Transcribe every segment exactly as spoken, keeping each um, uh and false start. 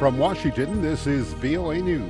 From Washington, this is V O A News.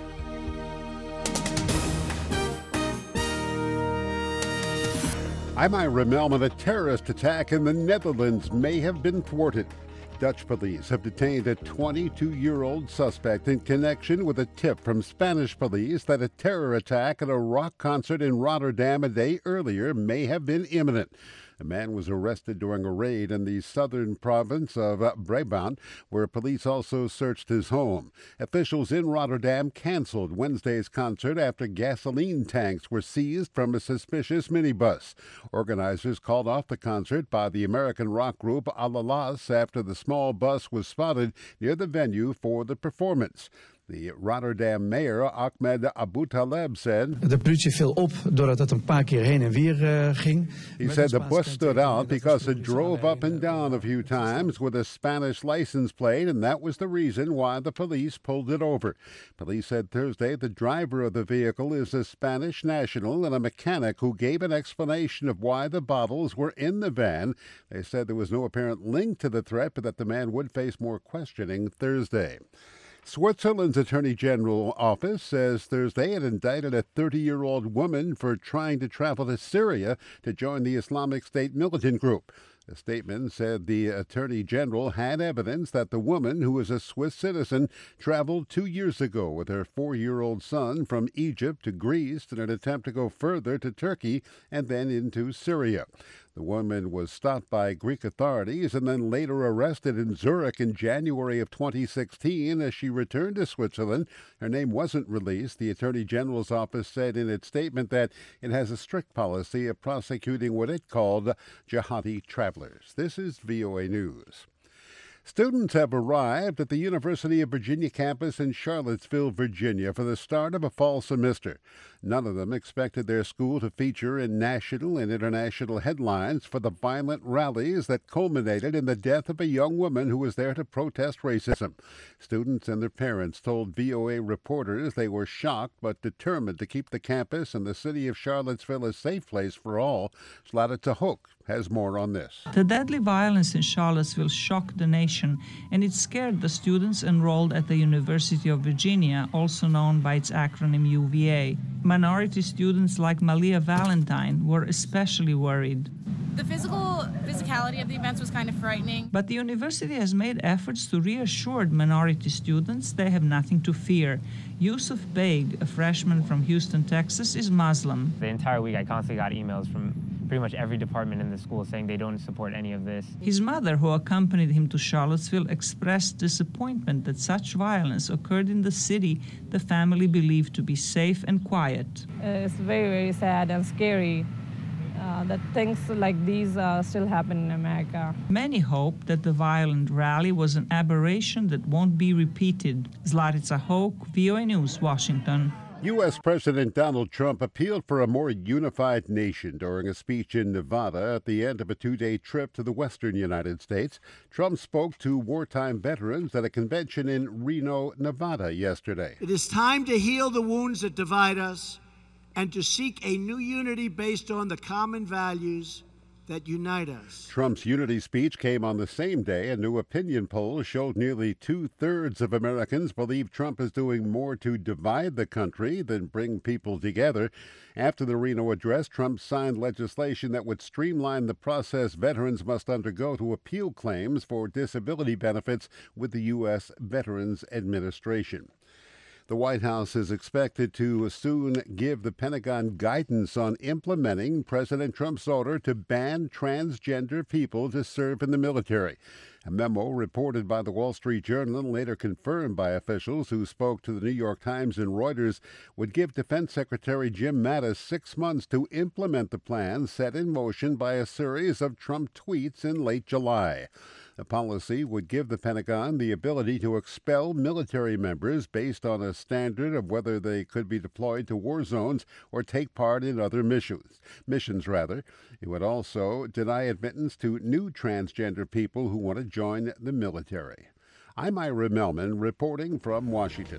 I'm Ira Melman. A terrorist attack in the Netherlands may have been thwarted. Dutch police have detained a twenty-two-year-old suspect in connection with a tip from Spanish police that a terror attack at a rock concert in Rotterdam a day earlier may have been imminent. The man was arrested during a raid in the southern province of Brabant, where police also searched his home. Officials in Rotterdam canceled Wednesday's concert after gasoline tanks were seized from a suspicious minibus. Organizers called off the concert by the American rock group Alalas after the small bus was spotted near the venue for the performance. The Rotterdam mayor, Ahmed Aboutaleb, said, De politie viel op doordat het een paar keer heen en weer uh, ging. He said the bus stood out because it drove up and down a few times with a Spanish license plate, and that was the reason why the police pulled it over. Police said Thursday the driver of the vehicle is a Spanish national and a mechanic who gave an explanation of why the bottles were in the van. They said there was no apparent link to the threat, but that the man would face more questioning Thursday. Switzerland's Attorney General office says Thursday it indicted a thirty-year-old woman for trying to travel to Syria to join the Islamic State militant group. The statement said the Attorney General had evidence that the woman, who is a Swiss citizen, traveled two years ago with her four-year-old son from Egypt to Greece in an attempt to go further to Turkey and then into Syria. The woman was stopped by Greek authorities and then later arrested in Zurich in January of twenty sixteen as she returned to Switzerland. Her name wasn't released. The Attorney General's office said in its statement that it has a strict policy of prosecuting what it called jihadi travelers. This is V O A News. Students have arrived at the University of Virginia campus in Charlottesville, Virginia, for the start of a fall semester. None of them expected their school to feature in national and international headlines for the violent rallies that culminated in the death of a young woman who was there to protest racism. Students and their parents told V O A reporters they were shocked but determined to keep the campus and the city of Charlottesville a safe place for all. Zlata Tahok has more on this. The deadly violence in Charlottesville shocked the nation, and it scared the students enrolled at the University of Virginia, also known by its acronym U V A. Minority students like Malia Valentine were especially worried. The physical physicality of the events was kind of frightening. But the university has made efforts to reassure minority students they have nothing to fear. Yusuf Baig, a freshman from Houston, Texas, is Muslim. The entire week I constantly got emails from pretty much every department in the school saying they don't support any of this. His mother, who accompanied him to Charlottesville, expressed disappointment that such violence occurred in the city the family believed to be safe and quiet. Uh, it's very, very sad and scary uh, that things like these uh, still happen in America. Many hope that the violent rally was an aberration that won't be repeated. Zlata Tahok, V O A News, Washington. U S. President Donald Trump appealed for a more unified nation during a speech in Nevada at the end of a two-day trip to the western United States. Trump spoke to wartime veterans at a convention in Reno, Nevada yesterday. It is time to heal the wounds that divide us and to seek a new unity based on the common values that unite us. Trump's unity speech came on the same day. A new opinion poll showed nearly two-thirds of Americans believe Trump is doing more to divide the country than bring people together. After the Reno address, Trump signed legislation that would streamline the process veterans must undergo to appeal claims for disability benefits with the U S. Veterans Administration. The White House is expected to soon give the Pentagon guidance on implementing President Trump's order to ban transgender people to serve in the military. A memo reported by the Wall Street Journal and later confirmed by officials who spoke to the New York Times and Reuters would give Defense Secretary Jim Mattis six months to implement the plan set in motion by a series of Trump tweets in late July. The policy would give the Pentagon the ability to expel military members based on a standard of whether they could be deployed to war zones or take part in other missions. Missions, rather. It would also deny admittance to new transgender people who want to join the military. I'm Ira Melman reporting from Washington.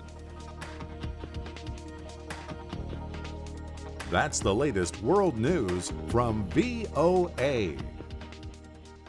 That's the latest world news from V O A.